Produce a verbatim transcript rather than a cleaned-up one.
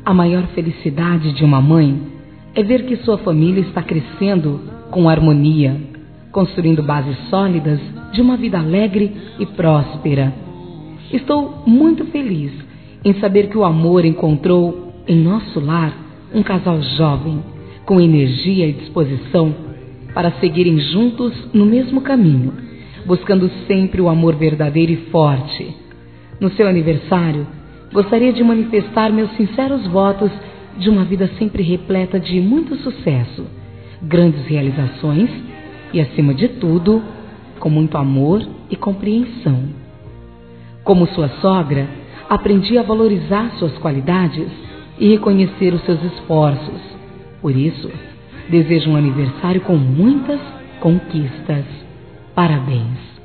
A maior felicidade de uma mãe é ver que sua família está crescendo com harmonia, construindo bases sólidas de uma vida alegre e próspera. Estou muito feliz em saber que o amor encontrou em nosso lar um casal jovem, com energia e disposição para seguirem juntos no mesmo caminho, buscando sempre o amor verdadeiro e forte. No seu aniversário, gostaria de manifestar meus sinceros votos de uma vida sempre repleta de muito sucesso, grandes realizações e, acima de tudo, com muito amor e compreensão. Como sua sogra, aprendi a valorizar suas qualidades e reconhecer os seus esforços. Por isso, desejo um aniversário com muitas conquistas. Parabéns!